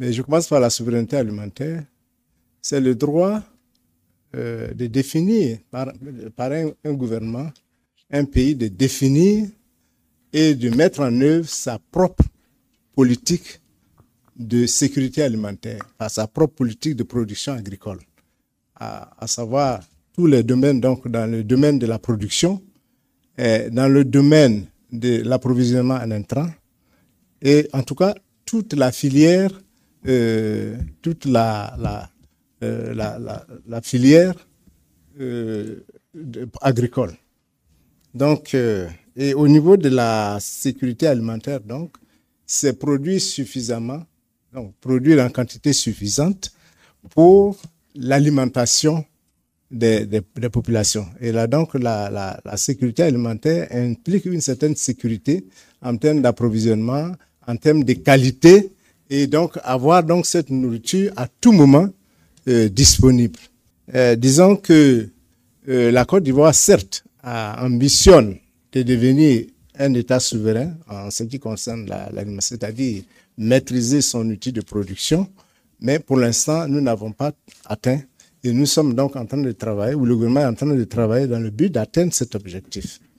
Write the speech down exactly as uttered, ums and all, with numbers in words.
Mais je commence par la souveraineté alimentaire. C'est le droit euh, de définir, par, par un, un gouvernement, un pays, de définir et de mettre en œuvre sa propre politique de sécurité alimentaire, par sa propre politique de production agricole, à, à savoir tous les domaines, donc dans le domaine de la production, et dans le domaine de l'approvisionnement en intrants, et en tout cas toute la filière, euh, toute la, la, euh, la, la, la filière euh, de, agricole. Donc, euh, et au niveau de la sécurité alimentaire, donc, c'est produire suffisamment, donc produire en quantité suffisante pour l'alimentation des, des, des populations. Et là, donc, la, la, la sécurité alimentaire implique une certaine sécurité en termes d'approvisionnement, en termes de qualité, et donc avoir donc cette nourriture à tout moment euh, disponible. Euh, disons que euh, la Côte d'Ivoire, certes, a, ambitionne de devenir un État souverain en ce qui concerne l'alimentation, c'est-à-dire maîtriser son outil de production, mais pour l'instant, nous n'avons pas atteint et nous sommes donc en train de travailler, ou le gouvernement est en train de travailler dans le but d'atteindre cet objectif.